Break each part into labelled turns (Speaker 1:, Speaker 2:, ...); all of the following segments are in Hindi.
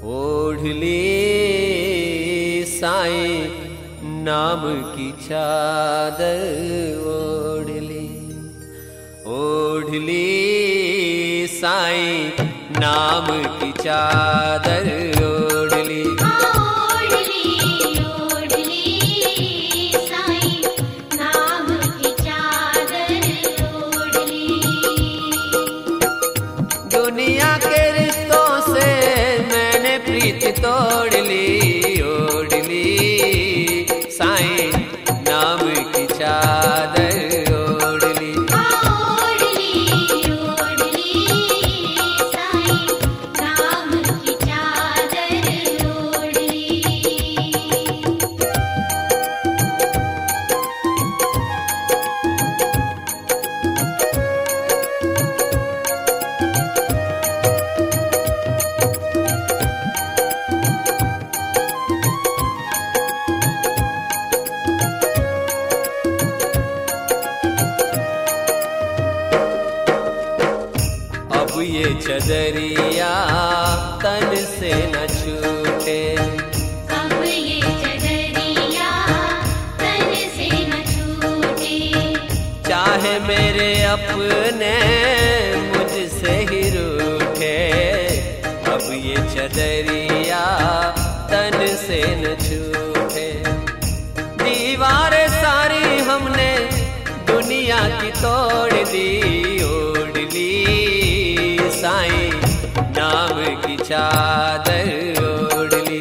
Speaker 1: ओढ़ ली साईं नाम की चादर, ओढ़ ली साईं नाम की चादर, ओढ़ ली
Speaker 2: साईं नाम की चादर, ओढ़ ली।
Speaker 1: दुनिया के रिश्तों से मैंने प्रीत तोड़ ली, ओढ़ ली साईं नाम की चादर, ओढ़ ली
Speaker 2: साईं नाम की चादर, ओढ़ ली।
Speaker 1: अब ये चदरिया तन से न छूटे,
Speaker 2: अब ये चदरिया तन से न छूटे।
Speaker 1: चाहे मेरे अपने मुझसे ही रूठे। अब ये चदरिया तन से न छूटे। दीवारें सारी हमने दुनिया की तोड़ दी, ओढ़ ली साईं नाम की चादर, ओढ़ ली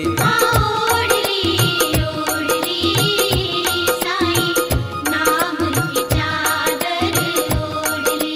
Speaker 2: साईं नाम की चादर, ओढ़ ली।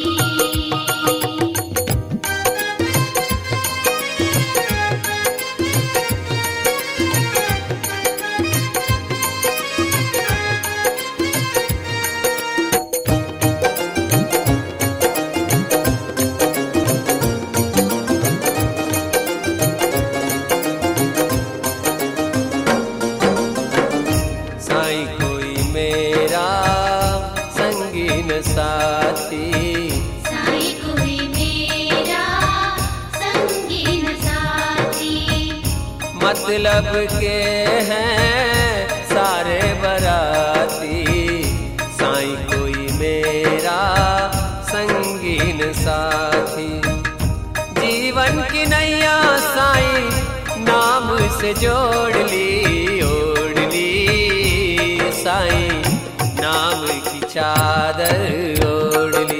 Speaker 1: साईं कोई मेरा संगीन साथी,
Speaker 2: साईं कोई मेरा संगीन साथी।
Speaker 1: मतलब के हैं सारे बराती। साईं कोई मेरा संगीन साथी। जीवन की नैया साईं नाम से जोड़ ली, ओढ़ ली साईं नाम की चादर, ओढ़ ली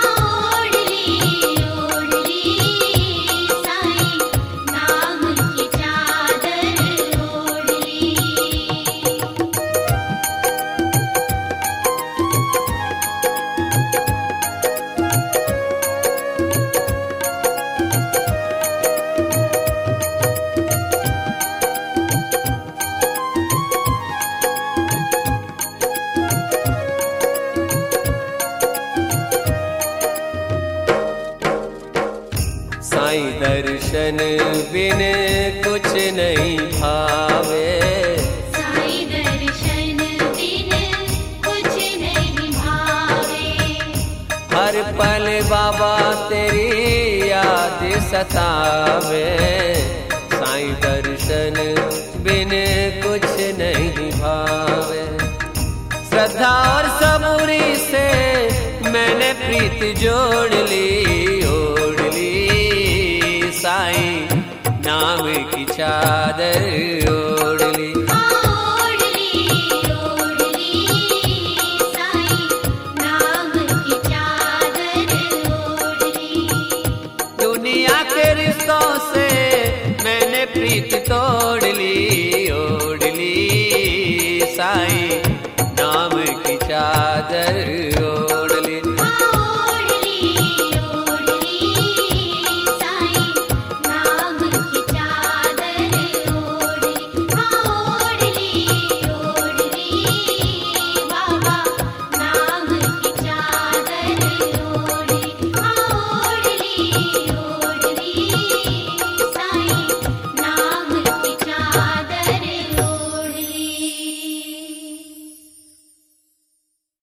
Speaker 2: साईं नाम की चादर, ओढ़ ली।
Speaker 1: साईं दर्शन बिन कुछ नहीं भावे।
Speaker 2: साईं दर्शन बिन कुछ नहीं भावे।
Speaker 1: हर पल बाबा तेरी याद सतावे। साईं दर्शन बिन कुछ नहीं भावे। श्रद्धा और सबूरी से मैंने प्रीत जोड़ ली, ओढ़ ली साईं नाम की चादर, ओढ़ ली
Speaker 2: साईं नाम की चादर, ओढ़ ली।
Speaker 1: दुनिया के रिश्तों से मैंने प्रीत तोड़ ली,